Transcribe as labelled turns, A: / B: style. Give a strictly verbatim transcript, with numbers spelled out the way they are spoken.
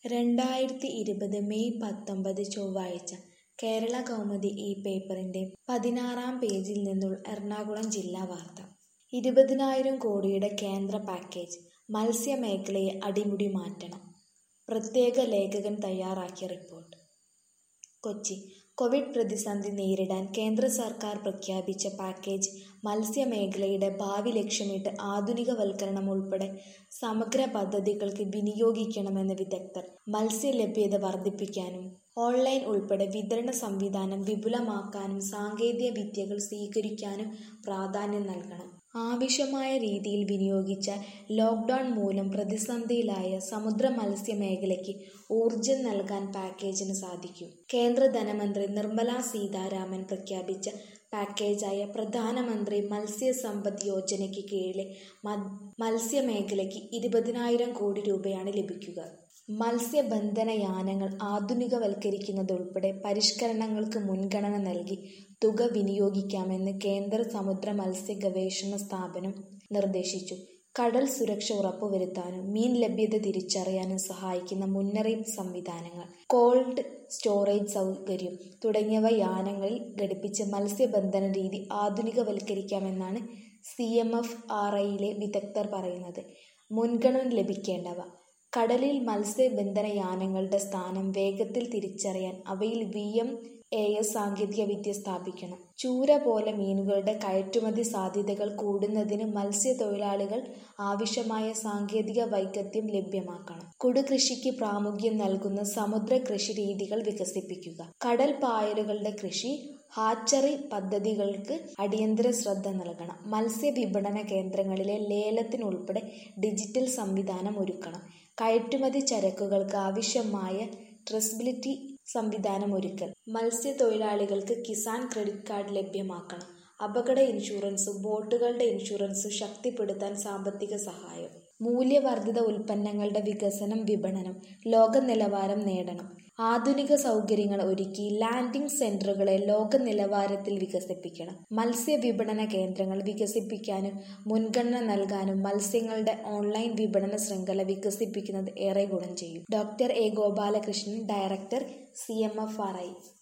A: രണ്ടായിരത്തി ഇരുപത് മെയ് പത്തൊമ്പത് ചൊവ്വാഴ്ച കേരള കൗമുദി ഈ പേപ്പറിന്റെ പതിനാറാം പേജിൽ നിന്നുള്ള എറണാകുളം ജില്ലാ വാർത്ത. ഇരുപതിനായിരം കോടിയുടെ കേന്ദ്ര പാക്കേജ്, മത്സ്യമേഖലയെ അടിമുടി മാറ്റണം. പ്രത്യേക ലേഖകൻ തയ്യാറാക്കിയ റിപ്പോർട്ട്. കൊച്ചി. കോവിഡ് പ്രതിസന്ധി നേരിടാൻ കേന്ദ്ര സർക്കാർ പ്രഖ്യാപിച്ച പാക്കേജ് മത്സ്യമേഖലയുടെ ഭാവി ലക്ഷ്യമിട്ട് ആധുനികവൽക്കരണം ഉൾപ്പെടെ സമഗ്ര പദ്ധതികൾക്ക് വിനിയോഗിക്കണമെന്ന് വിദഗ്ധർ. മത്സ്യലഭ്യത വർദ്ധിപ്പിക്കാനും ഓൺലൈൻ ഉൾപ്പെടെ വിതരണ സംവിധാനം വിപുലമാക്കാനും സാങ്കേതിക വിദ്യകൾ സ്വീകരിക്കാനും പ്രാധാന്യം നൽകണം. ആവശ്യമായ രീതിയിൽ വിനിയോഗിച്ചാൽ ലോക്ക്ഡൗൺ മൂലം പ്രതിസന്ധിയിലായ സമുദ്ര മത്സ്യ മേഖലയ്ക്ക് ഊർജം നൽകാൻ പാക്കേജിന് സാധിക്കും. കേന്ദ്ര ധനമന്ത്രി നിർമ്മല സീതാരാമൻ പ്രഖ്യാപിച്ച പാക്കേജായ പ്രധാനമന്ത്രി മത്സ്യ സമ്പദ് യോജനയ്ക്ക് കീഴിലെ മത്സ്യമേഖലയ്ക്ക് ഇരുപതിനായിരം കോടി രൂപയാണ് ലഭിക്കുക. മത്സ്യബന്ധന യാനങ്ങൾ ആധുനികവൽക്കരിക്കുന്നതുൾപ്പെടെ പരിഷ്കരണങ്ങൾക്ക് മുൻഗണന നൽകി തുക വിനിയോഗിക്കാമെന്ന് കേന്ദ്ര സമുദ്ര മത്സ്യ ഗവേഷണ സ്ഥാപനം നിർദ്ദേശിച്ചു. കടൽ സുരക്ഷ ഉറപ്പുവരുത്താനും മീൻ ലഭ്യത തിരിച്ചറിയാനും സഹായിക്കുന്ന മുന്നറിയിപ്പ് സംവിധാനങ്ങൾ, കോൾഡ് സ്റ്റോറേജ് സൗകര്യം തുടങ്ങിയവ യാനങ്ങളിൽ ഘടിപ്പിച്ച് മത്സ്യബന്ധന രീതി ആധുനികവൽക്കരിക്കാമെന്നാണ് സി എം എഫ് ആർ ഐയിലെ വിദഗ്ധർ പറയുന്നത്. മുൻഗണന ലഭിക്കേണ്ടവ: കടലിൽ മത്സ്യബന്ധന യാനങ്ങളുടെ സ്ഥാനം വേഗത്തിൽ തിരിച്ചറിയാൻ അവയിൽ വി എം എ എസ് സാങ്കേതിക വിദ്യ സ്ഥാപിക്കണം. ചൂര പോലെ മീനുകളുടെ കയറ്റുമതി സാധ്യതകൾ കൂടുന്നതിന് മത്സ്യത്തൊഴിലാളികൾ ആവശ്യമായ സാങ്കേതിക വൈദഗ്ധ്യം ലഭ്യമാക്കണം. കുടുകൃഷിക്ക് പ്രാമുഖ്യം നൽകുന്ന സമുദ്ര കൃഷി രീതികൾ വികസിപ്പിക്കുക. കടൽ പായലുകളുടെ കൃഷി, ഹാച്ചറി പദ്ധതികൾക്ക് അടിയന്തര ശ്രദ്ധ നൽകണം. മത്സ്യ വിപണന കേന്ദ്രങ്ങളിലെ ലേലത്തിനുൾപ്പെടെ ഡിജിറ്റൽ സംവിധാനം ഒരുക്കണം. കയറ്റുമതി ചരക്കുകൾക്ക് ആവശ്യമായ ട്രേസബിലിറ്റി സംവിധാനം ഒരുക്കൽ. മത്സ്യത്തൊഴിലാളികൾക്ക് കിസാൻ ക്രെഡിറ്റ് കാർഡ് ലഭ്യമാക്കണം. അപകട ഇൻഷുറൻസും ബോട്ടുകളുടെ ഇൻഷുറൻസും ശക്തിപ്പെടുത്താൻ സാമ്പത്തിക സഹായം. മൂല്യവർദ്ധിത ഉൽപ്പന്നങ്ങളുടെ വികസനം, വിപണനം ലോക നിലവാരം നേടണം. ആധുനിക സൗകര്യങ്ങൾ ഒരുക്കി ലാൻഡിംഗ് സെന്ററുകളെ ലോക നിലവാരത്തിൽ വികസിപ്പിക്കണം. മത്സ്യ വിപണന കേന്ദ്രങ്ങൾ വികസിപ്പിക്കാനും മുൻഗണന നൽകാനും മത്സ്യങ്ങളുടെ ഓൺലൈൻ വിപണന ശൃംഖല വികസിപ്പിക്കുന്നത് ഏറെ ഗുണം ചെയ്യും. Doctor A Gopalakrishnan, director, C M F R I.